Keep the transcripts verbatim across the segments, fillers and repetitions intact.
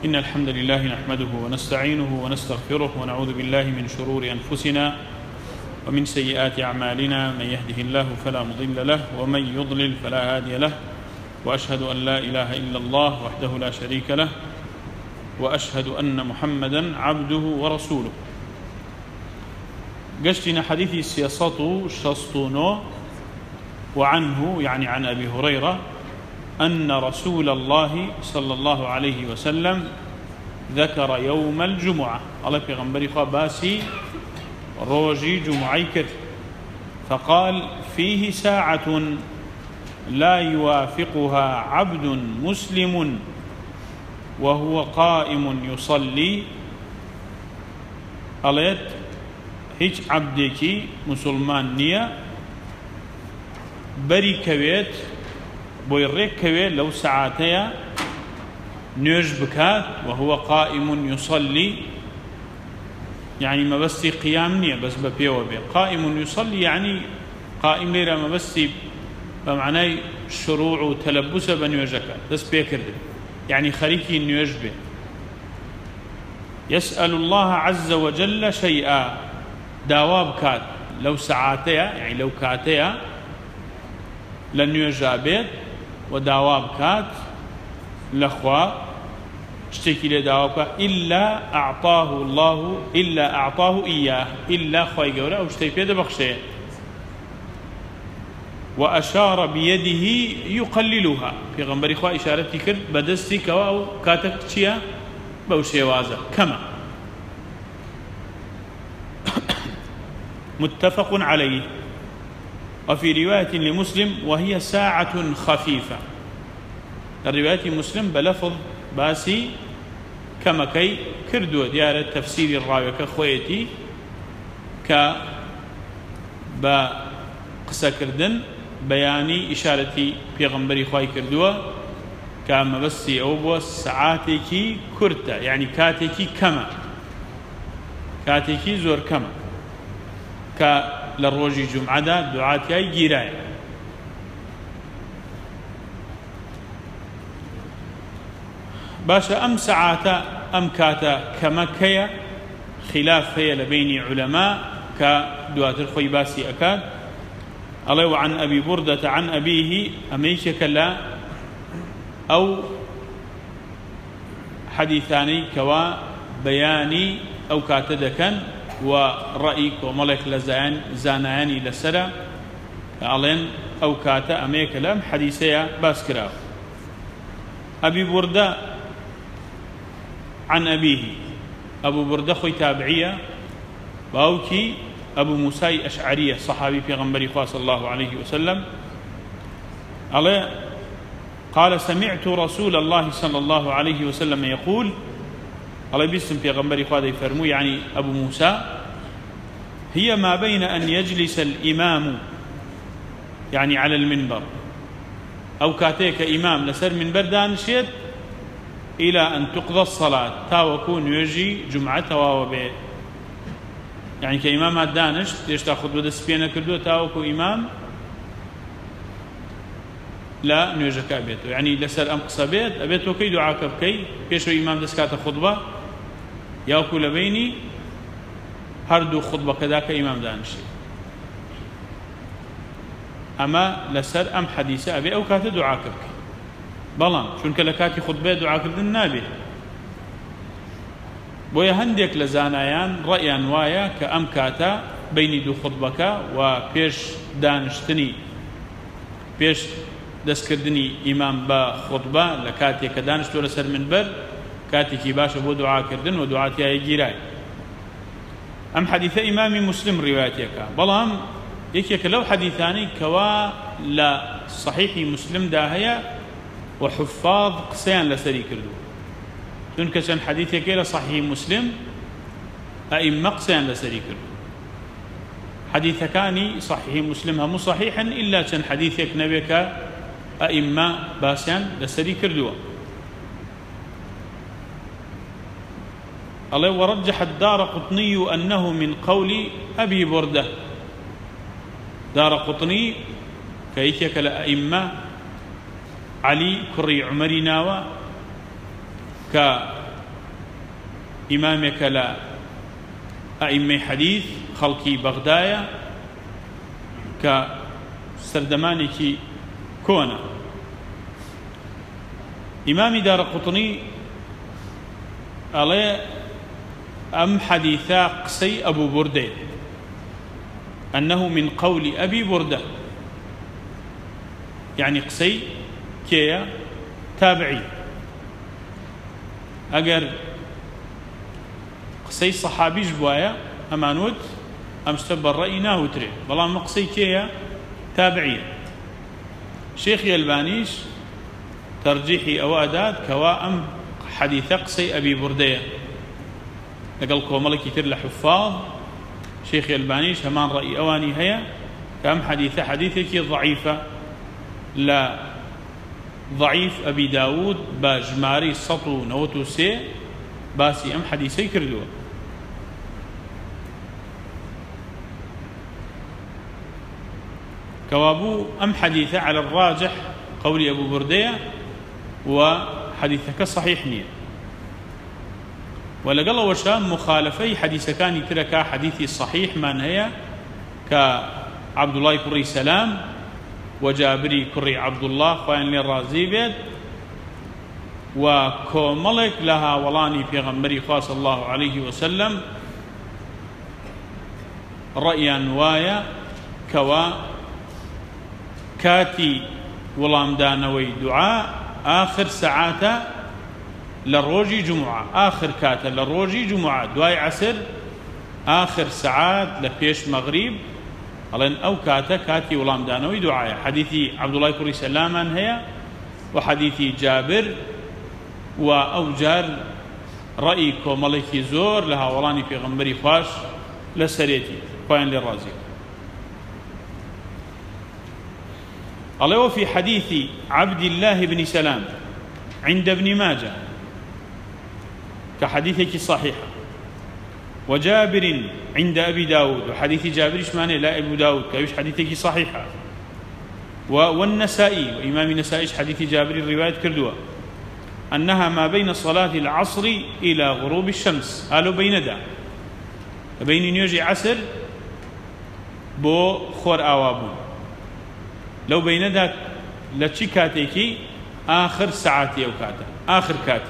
إن الحمد لله نحمده ونستعينه ونستغفره ونعوذ بالله من شرور أنفسنا ومن سيئات أعمالنا. من يهده الله فلا مضل له ومن يضلل فلا هادي له، وأشهد أن لا إله إلا الله وحده لا شريك له، وأشهد أن محمدا عبده ورسوله. قشتنا حديث السياسة شسطونه وعنه يعني عن أبي هريرة أن رسول الله صلى الله عليه وسلم ذكر يوم الجمعة. الله بيغنبري باسي روجي جمعي كر، فقال فيه ساعة لا يوافقها عبد مسلم وهو قائم يصلي. قالت هيج عبدك مسلمان نية بري كويت بويريك كويت لو ساعتين نيوج بكات وهو قائم يصلي، يعني ما بس قيام نية بس ببيو بي قائم يصلي، يعني قائم ليرا ما بس بمعنى شروع وتلبس بنيوجك بس بيكرد، يعني خريكي نيوج بي يسأل الله عز وجل شيئا داواب كات لو ساعتين، يعني لو كاتيا لن يجابت وداواب كات لخوا اشتكي لداواب إلا أعطاه الله إلا أعطاه إياه إلا خوي قولا أو اشتكي بيده بخشي، وأشار بيده يقللها في غنبري خوا إشارتي كرد بدستي كوا أو كاتك تشيا بوشي وازا كما متفق عليه. وفي رواية لمسلم وهي ساعة خفيفة، الرواية مسلم بلفظ باسي كما كي كردو ديار تفسير الراوي كخويتي ك بقصة كردن بياني إشارتي بيغنبري خواي كردوه كما بسي أوبو ساعاتكي كرتا، يعني كاتكي كما كاتكي زور كما ك للروجي جمعة دعاتي أي جيراي. باشا أم ساعات أم كاتا كما كيا خلاف هي لبين علماء كدعاة الخوي باسي أكاد. الله وعن أبي بردة عن أبيه أميشك لا أو حديثاني كوا بياني أو كاتدكن ورأيك وملك لزان زاناني لسرا ألين أو كاتا أمي كلام حديثيا باسكرا. أبي بردة عن أبيه، أبو بردة خوي تابعية باوكي أبو موسى أشعرية صحابي في غنبري صلى الله عليه وسلم. عليه قال سمعت رسول الله صلى الله عليه وسلم يقول، الله بيسم في غنبري خواده يفرمو يعني أبو موسى هي ما بين أن يجلس الإمام يعني على المنبر أو كاتيك إمام لسر منبر دانشيت إلى أن تقضى الصلاة تاوكون يجي جمعة وابي، يعني كإمام الدانش ليش تأخذ بدس بينا كردو تاوكو إمام لا نيوجك أبيته، يعني لسر أم قصة بيت أبيته كي دعاك بكي كيشو إمام دسكات خطبة ياكو لبيني هردو خطبة كذاك إمام دانشي. أما لسر أم حديثة أبي أو كات دعاك بكي بلان شون كلكاتي خطبة دعاك بدن نابي بويا هنديك لزانايان رأيان وايا كأم كاتا بيني دو خطبك وبيش دانشتني بيش دەستکردنی ئیمام بە خوتبە لە کاتێک کە دانیشتۆ لەسەر منبەر کاتێکی باشە بۆ دوعاکردن و دوعاتیایە گیرای. ئەم حەدیثە ئیمامی مسلم ڕیوایەتێکە، بەڵام یەکێکە لەو حەدیثانەی کەوا لە صحیحی مسلمدا هەیە و حفاظ قسەیان لەسەری کردووە، چونکە چەند حەدیثێکێ لە صحیحی مسلم ئەئیممە قسەیان لەسەری کردووە. حەدیثەکانی صحیحی مسلم هەموو صحیحن ئیلا چەند حەدیثێک نەبێ کە أئمة باسيان لسري كردوا. الله ورجح الدارقطني أنه من قول أبي بردة. دارقطني كيكك لأئمة علي كري عمري ناوى ك إمامك لا أئمة حديث خلقي بغدايا كسردمانك كونا. إمام دارقطني عليه أم حديثا قسي أبو بردة أنه من قول أبي بردة، يعني قسي كيا تابعي. أجر قسي صحابي جبوايا أمانوت أمستب الرأي ناوتري، بلان قسي كيا تابعي. شيخي البانيش ترجيحي أوادات كوا أم حديث قسي أبي بردة لقل كوملك يتر لحفاظ شيخي البانيش همان رأي أواني هيا كأم حديث حديثك ضعيفة لا ضعيف أبي داود باجماري سطو نوتو سي باسي أم حديثي كردوا. كوابو أم حديثة على الراجح قولي أبو بردية وحديثك صحيح نية، ولقل وشام مخالفي حديث كان يترك حديثي الصحيح من هي كعبد الله كري سلام وجابري كري عبد الله خوان للرازي بيت وكوملك لها ولاني في غمري خاص الله عليه وسلم رأيا وايا كوا كاتي ولام دانوي دعاء آخر ساعات للروجي جمعة، آخر كاتا للروجي جمعة دواي عسر آخر ساعات لبيش مغرب ألين أو كاتا كاتي ولام دانوي دعاء. حديثي عبد الله كري سلاما هي وحديثي جابر وأوجار رأيكو ملكي زور لها ولاني في غنبري خاش لسريتي قاين للرازي. الله وفي حديث عبد الله بن سلام عند ابن ماجه كحديثك صحيحة، وجابر عند أبي داود وحديث جابر إشمانه لا أبو داود كيش حديثك صحيحة، والنسائي وإمام النسائي حديث جابر الرواية كردوة أنها ما بين صلاة العصر إلى غروب الشمس. قالوا بين دا بين نيوجي عسر بو خور آوابون لو بين دا لتشي كاتيكي آخر ساعاتي أو كاتا آخر كاتي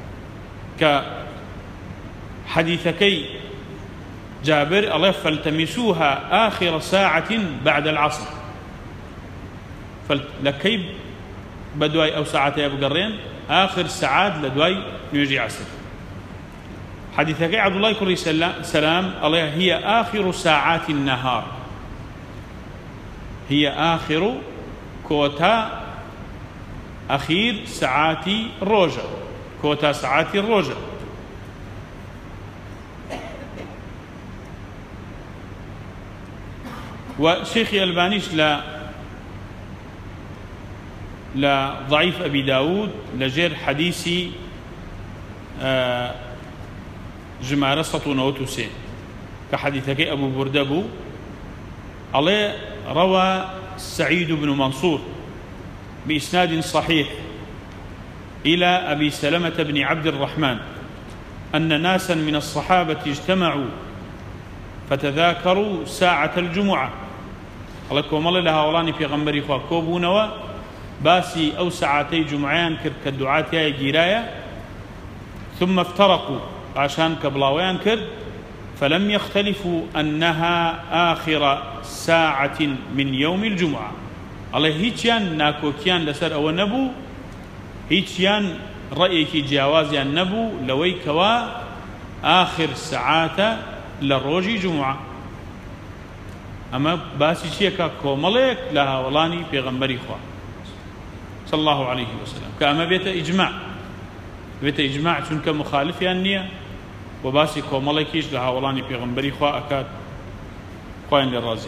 كحديثكي جابر الله فالتمسوها آخر ساعة بعد العصر فلكي بدواي أو ساعتي أبقرين آخر ساعات لدواي نيجي عصر. حديثكي عبد الله كري سلام الله هي آخر ساعات النهار، هي آخر كوتا أخير ساعات الروجة، كوتا ساعات الروجة. وشيخي البانيش لا لا ضعيف أبي داود لجير حديثي آه جمارة سطو نوتو سين كحديثك أبو بردبو عليه روى سعيد بن منصور بإسناد صحيح إلى أبي سلمة بن عبد الرحمن أن ناسا من الصحابة اجتمعوا فتذاكروا ساعة الجمعة. لكم الله لها ولاني في غنبري خوا كوبونوا باسي أو ساعتي جمعيان كرد كالدعاة يا جيرايا ثم افترقوا عشان كبلاويان كرد فلم يختلفوا أنها آخر ساعة من يوم الجمعة. الله هيتيان ناكوكيان لسر أو نبو هيتيان رأيك جاوازيان نبو لوي كوا آخر ساعات للروجي جمعة. أما باسي شيكا كوملك لها ولاني في غنبري خوا صلى الله عليه وسلم كأما بيت إجماع بيت إجماع چونك مخالف النية وباسي كوملكيش لها ولاني في غنبري خوا أكاد خوين للرازي.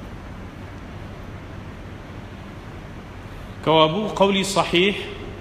كوابو قولي صحيح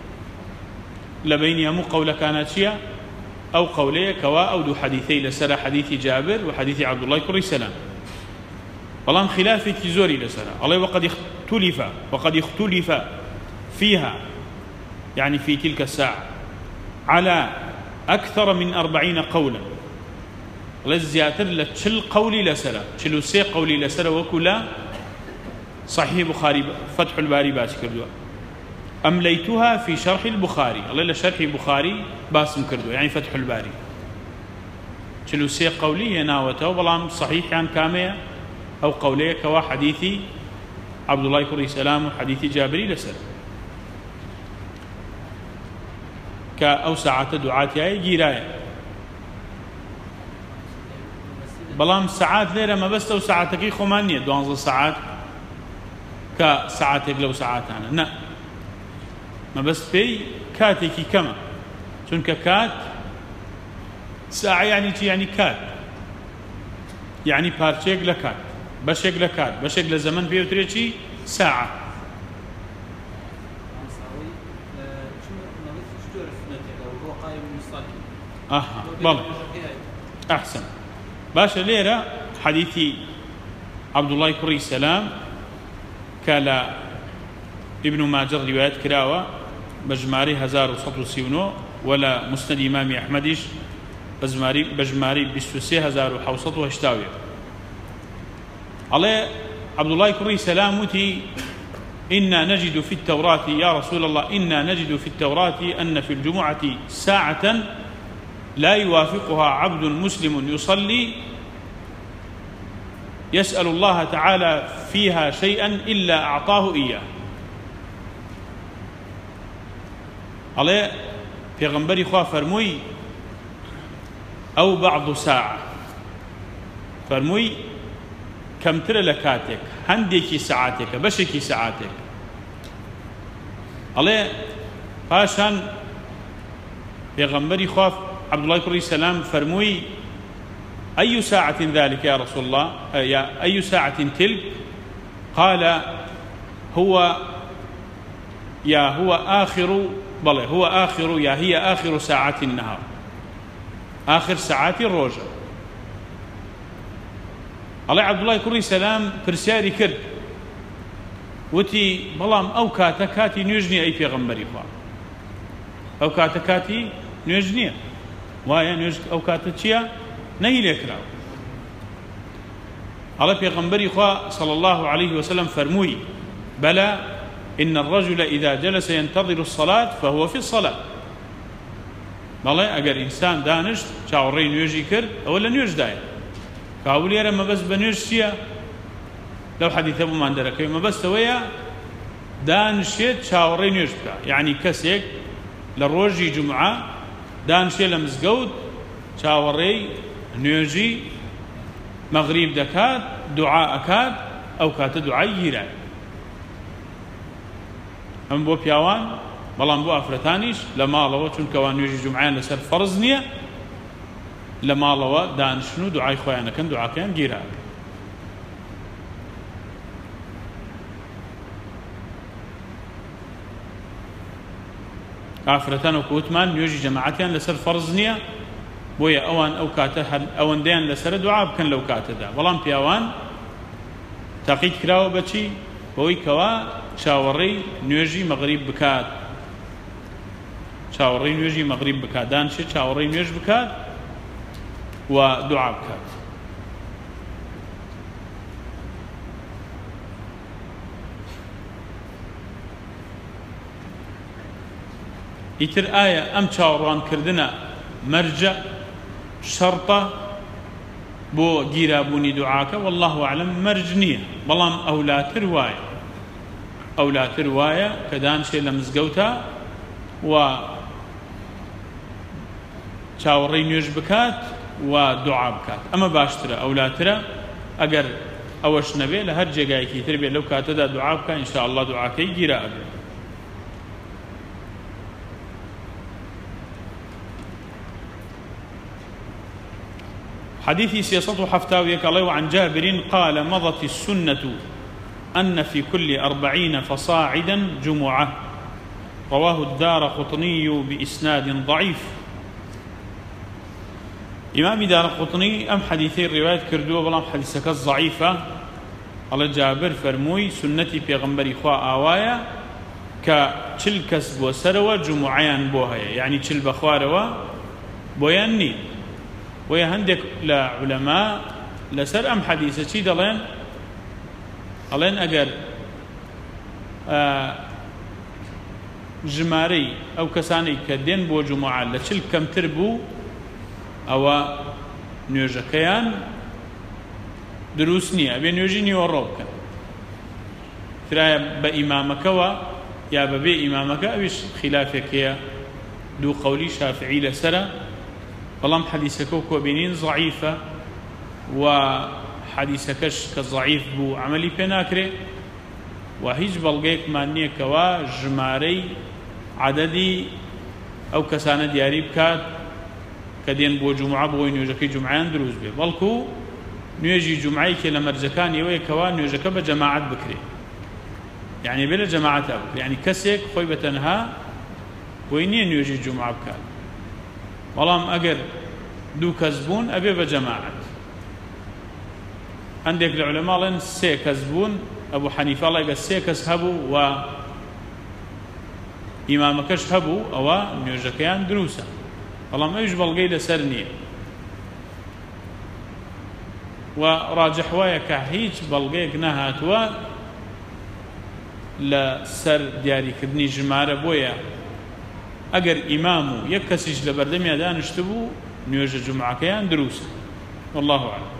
لبين يمو قول كانت شيا أو قولي كوا أو دو حديثي لسرى حديث جابر وحديث عبد الله كري سلام والله خلافك زوري لسرى الله وقد اختلف وقد اختلف فيها يعني في تلك الساعة على أكثر من أربعين قولا للزياتر لتشل قولي لسرة تشلو سي قولي لسرة وكلا صحيح بخاري فتح الباري باس كردوا أمليتها في شرح البخاري الله لا شرح البخاري باسم كردوا يعني فتح الباري تشلو سي قولي يناوته وبلام صحيح يعني كامية أو قولي كوا حديثي عبد الله كري سلام وحديث جابري لسر كأو ساعة دعاتي أي جيراية بلام ساعات ليرة ما بس لو ساعتك خمانية دوانز الساعات كساعاتك لو ساعات أنا نا ما بس بي كاتك كما چونك كات ساعة يعني يعني كات يعني بارشيك لكات بشك لكات بشك لزمن بيوتريشي ساعة أها بلى أحسن باشا ليرة حديثي عبد الله كري سلام كلا ابن ماجر روايات كراوة بجماري هزار وسط وسيونو ولا مسند إمام أحمدش بجماري بجماري بستوسي هزار وحوسط وهشتاوية عليه عبد الله كري سلام وتي إنا نجد في التوراة يا رسول الله إنا نجد في التوراة أن في الجمعة ساعة لا يوافقها عبد مسلم يصلي يسأل الله تعالى فيها شيئا إلا أعطاه إياه عليه في غنبري خواه فرموي أو بعض ساعة فرموي كم ترى لكاتك هنديكي ساعاتك بشكي ساعاتك عليه فاشان في غنبري خواه عبد الله كري سلام فرموي أي ساعة ذلك يا رسول الله يا أي ساعة تلك قال هو يا هو آخر بلى هو آخر يا هي آخر ساعات النهار آخر ساعات الروجة الله عبد الله كري سلام فرسياري كرد وتي بلام أو كاتكاتي نيجني أي في غنبري خواه أو كاتكاتي نيجني وایە نوێژ ئەو کاتە چییە؟ نەی لێکراوە. ئەڵێ پێغەمبەری خوا صلى الله عليه وسلم فەرمووی بەلە إن الرجل إذا جلس ينتظر الصلاة فهو في الصلاة. بەڵێ ئەگەر ئینسان دانشت چاوەڕێی نوێژی کرد ئەوە لە نوێژدایە. کاو لێرە مەبەست بە نوێژ چییە؟ لەو حەدیثە بۆمان دەرەکەوێ مەبەستەوەیە دانشێت چاوەڕێی نوێژ بکە. یعنی کەسێک لە ڕۆژی جومعە دانشێ لە مزگەوت چاوەڕێی نوێژی مەغریب دەکات دوعا ئەکات ئەو کاتە دوعای گیرای. ئەم بۆ پیاوان بەڵام بۆ ئافرەتانیش لە ماڵەوە چونکەوان نوێژی جومعیان لەسەر فەرز نییە لە ماڵەوە دانشن و دوعای خۆیانەکەن دوعاکەیان گیرا. ئافرەتان وەکو وتمان نوێژی جەماعەتیان لەسەر فەرز نییە بۆیە ئەوان ئەو کاتە ئەوەندەیان لەسەرە دوعا بکەن لەو کاتەدا. بەڵام پیاوان تاقید کراوە بەچی؟ بەوەی کەوا چاوەڕێی نوێژی مەغریب بکات. چاوەڕێی نوێژی مەغریب بکات دانشێت چاوەڕێی نوێژ بکات و دوعا بکات. ئیتر ئایا ئەم چاوەڕوانکردنە مەرجە شەرتە بۆ گیرابوونی دوعاکە؟ والله ئەعلەم مەرج نییە، بەڵام ئەولاتر وایە ئەولاتر وایە کە دانشێ لە مزگەوتە و چاوەڕێی نوێژ بکات و دوعا بکات. ئەمە باشترە ئەولاترە. ئەگەر ئەوەش نەبێ لە هەر جێگایەکی تر بێت لەو کاتەدا دوعا بکە ئینشاءالله دوعاکەی گیرا ئەبێت. حديث سياسة حفتاوية قال عن جابر قال مضت السنة أن في كل أربعين فصاعدا جمعة رواه الدارقطني بإسناد ضعيف. إمام دارقطني أم حديثي الرواية كردوه بلام حديثك الضعيفة على جابر فرموي سنتي في غنبري خواء آوايا كتل كسب وسروة جمعيان بوهايا يعني تل بخواروا بۆیان نی بۆیە هەندێک لە عولەما لەسەر ئەم حەدیثە چی دەڵێن ئەڵێن ئەگەر ژمارەی ئەو کەسانەی کە دێن بۆ جومعە لە چل کەمتر بوو ئەوە نوێژەکەیان دروست نییە ئەبێ نوێژی نیوەڕۆ بکەن ترایە بە ئیمامەکەوە یا بەبێ ئیمامەکە ئەویش خلافێکەیە دوو قەولی شافعی لەسرە بەڵام حەدیثەکە و کۆبینین ضعیفە و حەدیثەکەش کە ضعیف بوو عملی پێ ناکرێ و هیچ بەڵگەیەکمان نییە کەوا ژمارەی عەدەدی ئەو کەسانە دیاری بکات کە دێن بۆ جومعە بۆی نوێژەکەی جومعیان دروست بێ بەڵکو نوێژی جومعەی کە لە مەرجەکانی ئەوەیە کەوا نوێژەکە بە جەماعەت بکرێ یعنی بێ لە جەماعەتە بکرێ یعنی کەسێک خۆی بەتەنها بۆی نییە نوێژی جومعە بکات بەڵام ئەگەر دوو کەس بوون ئەبێ بە جەماعەت هەندێک لە عولەماڵێن سێ کەس بوون ئەبوو حەنیفە ئەڵێ ئەگەر سێ کەس هەبوو و ئیمامەکەش هەبوو ئەوە نوێژەکەیان دروستە بەڵام ئەویش بەڵگەی لەسەر نییە و ڕاجح وایە کە هیچ بەڵگەیەک نەهاتووە لە سەر دیاریکردنی ژمارە بۆیە ئەگەر ئیمام و یەک کەسیش لە بەردەمیا دانیشت بوو نوێژە جومعەکەیان دروستە والله أعلم.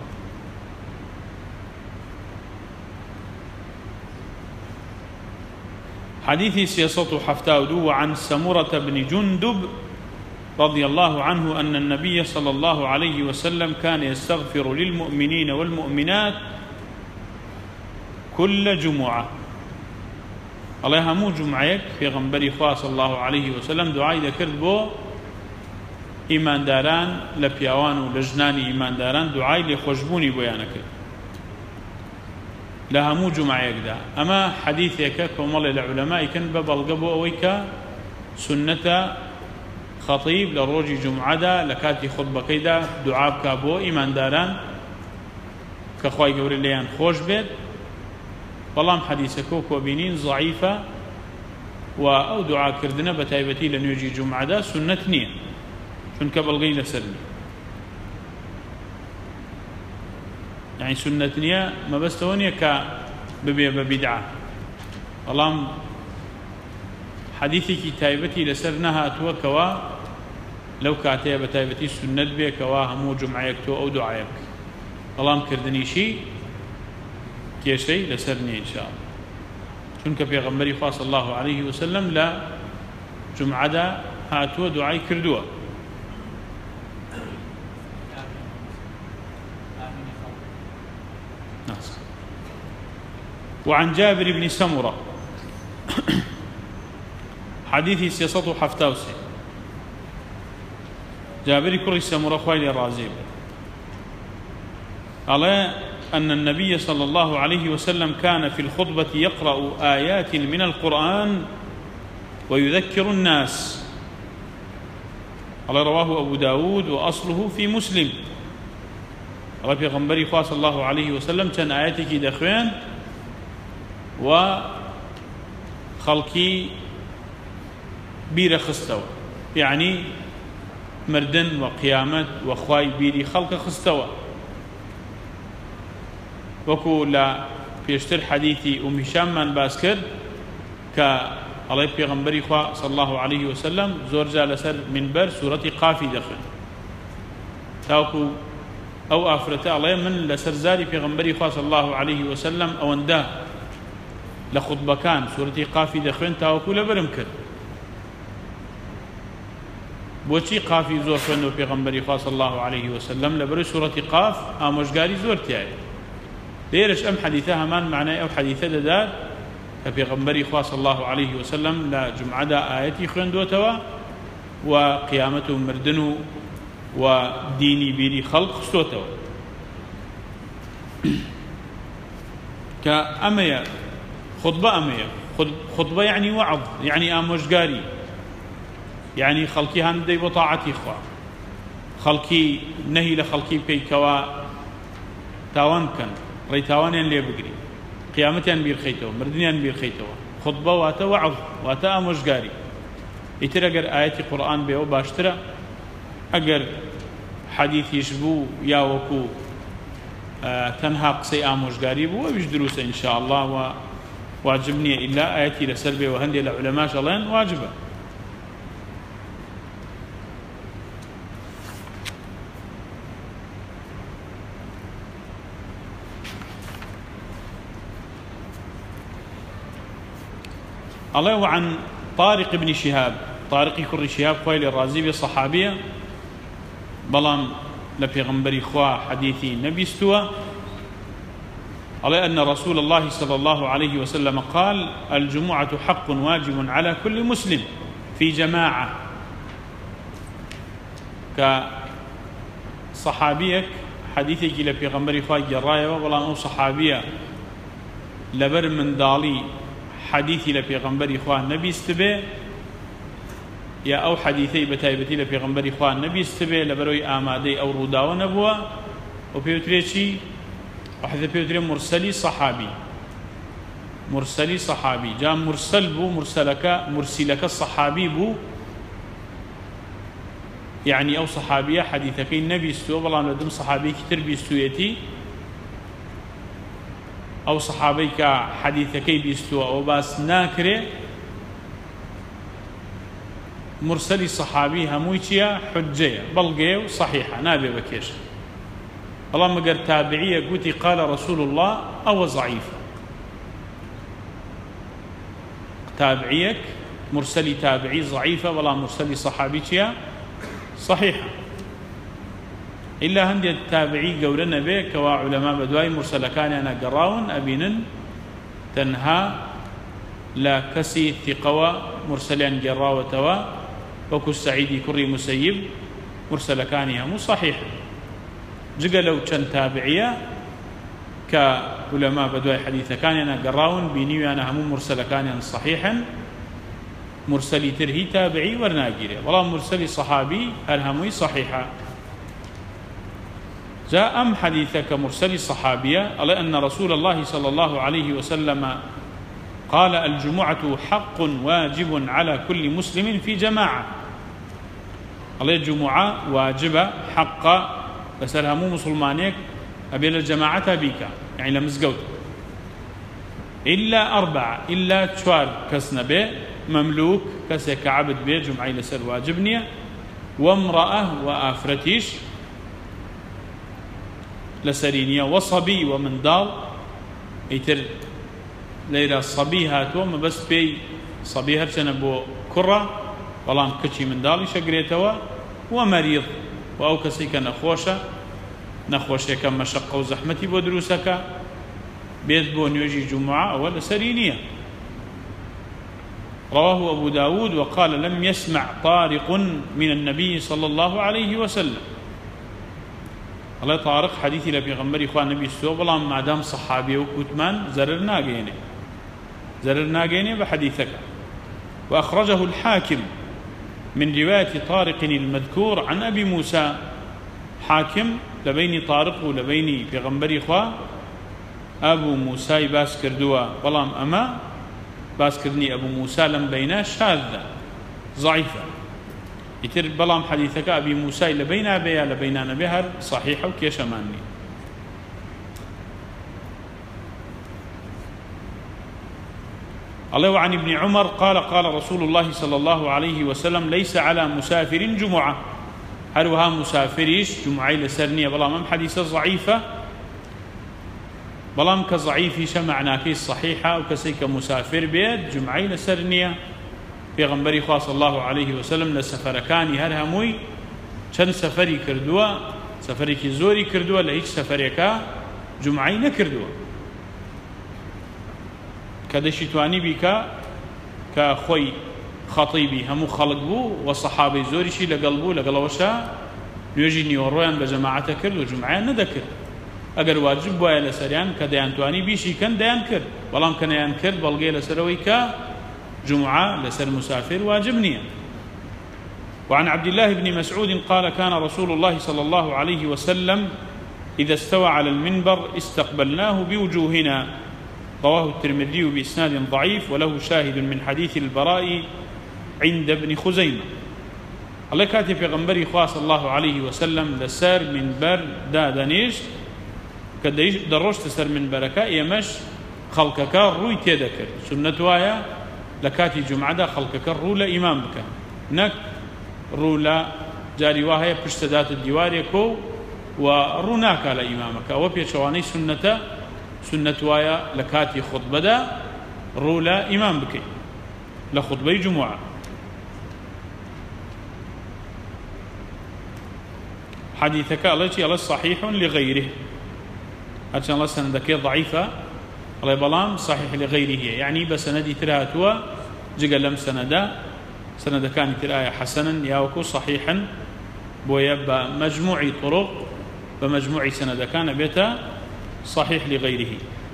حديث سياسة حفتاود وعن سمرة بن جندب رضي الله عنه أن النبي صلى الله عليه وسلم كان يستغفر للمؤمنين والمؤمنات كل جمعة الله همو جمعيك في غنبري خواه صلى الله عليه وسلم دعاء ذكرت بو إيمان داران لبياوان ولجنان إيمان داران دعاء لخشبوني بيانك لهمو جمعيك دا أما حديثك كمال العلماء كان ببلغبو أويكا سنة خطيب لروجي جمعة دا لكاتي خطبة كيدا دعاء كابو إيمان داران كخواي قوري ليان خوش بيت بلام حديثك وبينين ضعيفة وأو دعاء كردنا بتايبتي لنيجي جمعة دا سنة نية شنك بلغي لسرني يعني سنة نية ما بس تونية كببي ببدعة بلام حديثي تايبتي لسرنها توكوا لو كاتيا بتايبتي سنة بي كوا همو جمعيك تو أو دعايك بلام كردني شي كيشي لسرني إن شاء الله شنك في غنبري صلى الله عليه وسلم لا جمعة دا هاتوا دعاي كردوا وعن جابر بن سمرة حديثي سياسته حفتاوسي جابر كري سمرة خوالي الرازيب قال أن النبي صلى الله عليه وسلم كان في الخطبة يقرأ آيات من القرآن ويذكر الناس قال رواه أبو داود وأصله في مسلم قال في غنبري صلى الله عليه وسلم كان آياتك دخوين وخلقي بير خستوى يعني مردن وقيامة وخواي بيري خلق خستوى وكو لا بيشتر حديثي أم هشام من باسكر كالله بيغنبري خوا صلى الله عليه وسلم زور جال سر منبر سورة قافي دخل تاوكو أو آفرته الله من لسر زاري بيغنبري خوا صلى الله عليه وسلم أو انده لخطبة كان سورة قافي دخل تاوكو لبرم كر بوچی قافی زور خوێندەوە پێغەمبەری خوا صلی الله عليه وسلم لەبەرەوەی سوورەتی قاف ئامۆژگاری زۆر تایە لێرەش ئەم حەدیثە هەمان معنای ئەو حەدیثە دەدات کە پێغەمبەری خوا صلی الله عليه وسلم لە جومعەدا ئاەتی خوێندووەتەوە و قیامەت و مردن و و دینی بیری خەڵق خستۆتەوە کە ئەمەیە خطبە ئەمەیە خطبە یعنی وعظ یعنی ئامۆژگاری يعني خلقي هندي بطاعتي خوا خلقي نهي لخلقي بكي كوا تاوان كان ري تاوانيان لي بقري قيامتيان بير خيتو مردنيان بير خيتو خطبة واتا وعظ واتا مشقاري يترقر آياتي قرآن بيو باشترا ئەگەر حەدیثیش بوو یا وەکو تەنها قسەی ئامۆژگاری بوو ئەویش دروستە ئینشاء الله و واجب نییە ئیلا ئاەتی لەسەر بێ و هەندێک لە عولەماش ئەڵێن واجبە. الله وعن طارق بن شهاب طارق كر شهاب خويل الرازي بصحابية بلام لبيغمبري خوا حديثي نبي استوى على أن رسول الله صلى الله عليه وسلم قال الجمعة حق واجب على كل مسلم في جماعة كصحابيك حديثك لبيغمبري خوا جرايا وبلام أو صحابية لبر من دالي حديثي لبيغمبري إخوان نبي استبه يا أو حديثي بتايبتي لبيغمبري إخوان نبي استبه لبروي آمادي أو روداو نبوة وبيوتريشي وحذا بيوتري مرسلي صحابي مرسلي صحابي جاء مرسل بو مرسلك مرسلك الصحابي بو يعني أو صحابية حديثك النبي استوى والله لدم صحابي كتير بيستويتي أو صحابيك حديثكي بيستوى أو باس ناكري مرسلي صحابي همويتيا حجية بلغيو صحيحة نابي بكيش اللهم قر تابعية قلتي قال رسول الله أو ضعيفة تابعيك مرسلي تابعي ضعيفة ولا مرسلي صحابيتيا صحيحة إلا هندي التابعي قولنا به كوا علماء بدواي مرسل كان أنا قراون أبينن تنها لا كسي ثقوا مرسلين قراوة توا وكو السعيدي كري مسيب مرسل كان هم صحيح جقلوا كان تابعية كعلماء بدواي حديث كان أنا قراون بيني أنا هم مرسل كان صحيحا مرسلي ترهي تابعي ورناقيري والله مرسلي صحابي الهموي صحيحة جاء أم حديثك مرسل صحابية على أن رسول الله صلى الله عليه وسلم قال الجمعة حق واجب على كل مسلم في جماعة على الجمعة واجبة حق بس مو مسلمانيك أبي الجماعة بيك يعني لمزقوت إلا أربعة إلا تشوار كسنا به مملوك كسك عبد به جمعة لسر واجبنية وامرأة وآفرتيش لسرينيا وصبي ومن دال يتر ليلة صبي هاتو ما بس بي صبي هرشنا بو كرة والله كتشي من دال شقريتوا ومريض وأو كسيك نخوشة نخوشة كم مشقة وزحمتي ودروسك بيت بو نيوجي جمعة أول سرينيا رواه أبو داود وقال لم يسمع طارق من النبي صلى الله عليه وسلم الله طارق حديثي لبيغمبري إخوان النبي سوى بلام ما دام صحابي وكتمان زرر ناقيني زرر ناقيني بحديثك وأخرجه الحاكم من رواية طارق المذكور عن أبي موسى حاكم لبيني طارق ولبيني بيغمبري إخوان أبو موسى باس كردوا بلام أما باس كردني أبو موسى لم بينا شاذة ضعيفة يتر بلام حديثك أبي موسى لبينا بيا لبينا نبيهر صحيحة وكيش أماني الله وعن ابن عمر قال قال رسول الله صلى الله عليه وسلم ليس على مسافر جمعة هلوها مسافريش جمعة لسرنية بلام أم حديثة ضعيفة بلام كضعيفي شمعنا كيس صحيحة وكسيك مسافر بيت جمعة لسرنية پیغمبری خوا صلی الله عليه وسلم لسفرکانی هر هموی چند سفری کردوا سفری کی زوری کردوا لهیچ سفرێکە جمعی نکردوا کە دەشیتوانی بیکە کە خۆی خەتیبی هەموو خەڵک بوو و سەحابەی زۆریشی لەگەڵ بوو لەگەڵەوەشە نوێژی نیوەڕۆیان بە جەماعەتە کرد و جمعیان نەدەکرد ئەگەر واجب بووایە لەسەریان کە دەیانتوانی بیشی کەن دەیان کرد بەڵام کە نەیان کرد بەڵگەی لەسەرەوەی کە جمعة لسر مسافر واجبنيا. وعن عبد الله بن مسعود قال كان رسول الله صلى الله عليه وسلم إذا استوى على المنبر استقبلناه بوجوهنا رواه الترمذي بإسناد ضعيف وله شاهد من حديث البراء عند ابن خزيمة. الله كاتي في غنبري خواص الله عليه وسلم لسر من بر دادنيش كديش دروش تسر من بركة يمش خلقك روي تذكر سنة وايا لكاتي جمعة خلقك رولا إمام بك نك رولا جاري واهي بشتدات الدواريكو وروناك على إمامك وبي شواني سنة سنة وايا لكاتي خطبة دا رولا إمام بك لخطبة جمعة حديثك الله الله صحيح لغيره عشان الله سندك ضعيفة الله بلام صحيح لغيره يعني بسندي تراتوا جقل لم سندا سند كان ترايا حسنا ياوكو صحيحا بويا بمجموع طرق بمجموع سند كان بيتا صحيح لغيره.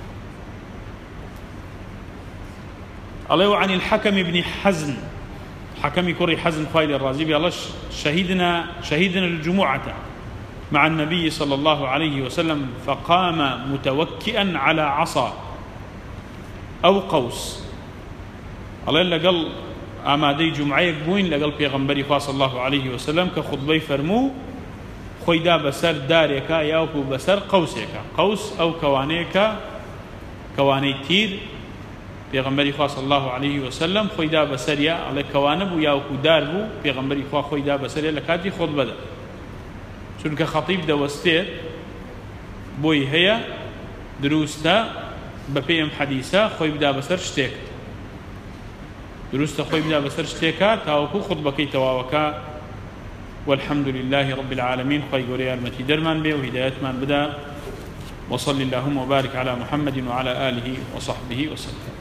الله عن الحكم بن حزن حكم كري حزن خالد الرازي الله شهدنا شهدنا الجمعة مع النبي صلى الله عليه وسلم فقام متوكئا على عصا أو قوس الله إلا قال أمادي جمعة بوين لقال بيغمبري صلى الله عليه وسلم كخطبي فرمو خويدا بسر داريكا ياوكو بسر قوسيكا قوس أو كوانيكا كواني تير بيغمبري صلى الله عليه وسلم خويدا بسريا على كوانب ياوكو داربو بيغمبري خويدا بسريا لكاتي خطبة دا چونکە خەتیب دەوەستێت بۆی هەیە دروستە بە پێی ئەم حەدیسە خۆی بدا بەسەر شتێک دروستە خۆی بدا بەسەر شتێکە تاوەکو خوتبەکەی تەواوەکە والحمد لله رب العالمين خۆی گەورەی یارمەتی دەرمان بێ و هیدایەتمان بدا وصل اللهم وبارك على محمد وعلى آله وصحبه وسلم.